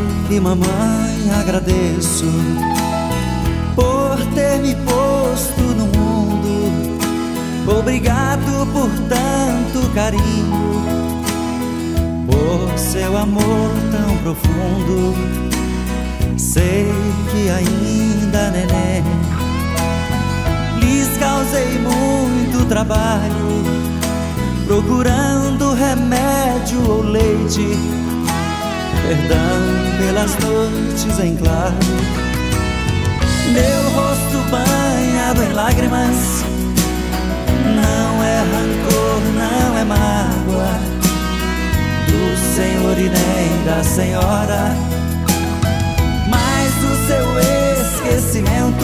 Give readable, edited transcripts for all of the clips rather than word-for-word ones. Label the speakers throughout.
Speaker 1: e mamãe, agradeço por ter me posto no mundo. Obrigado por tanto carinho, por seu amor tão profundo. Sei que ainda, neném, lhes causei muito trabalho, procurando remédio ou leite. Perdão pelas noites em claro, meu rosto banhado em lágrimas. Não é rancor, não é mágoa do Senhor e nem da Senhora, mas o seu esquecimento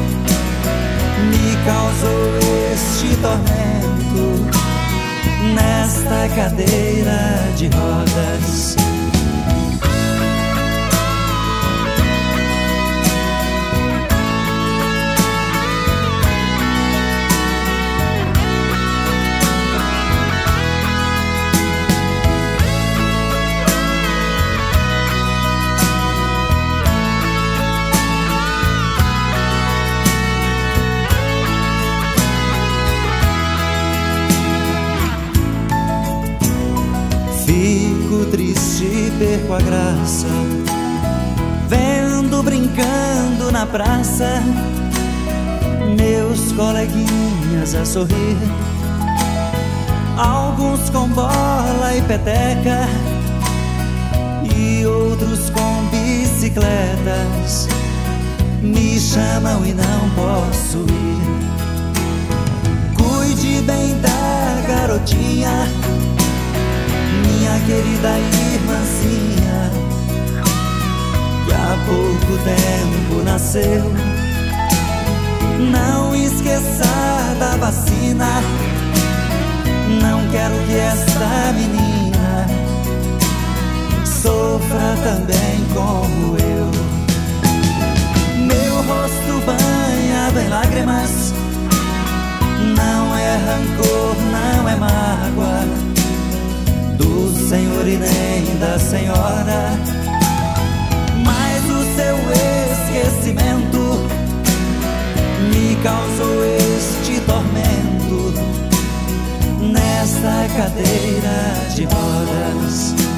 Speaker 1: me causou este tormento nesta cadeira de rodas. Fico triste, perco a graça, vendo brincando na praça meus coleguinhas a sorrir, alguns com bola e peteca e outros com bicicletas. Me chamam e não posso ir. Cuide bem da garotinha, minha querida irmãzinha, que há pouco tempo nasceu. Não esqueça da vacina, não quero que esta menina sofra também como eu. Meu rosto banhado em lágrimas, não é rancor, não é mágoa do Senhor e nem da Senhora, mas o seu esquecimento me causou este tormento nesta cadeira de rodas.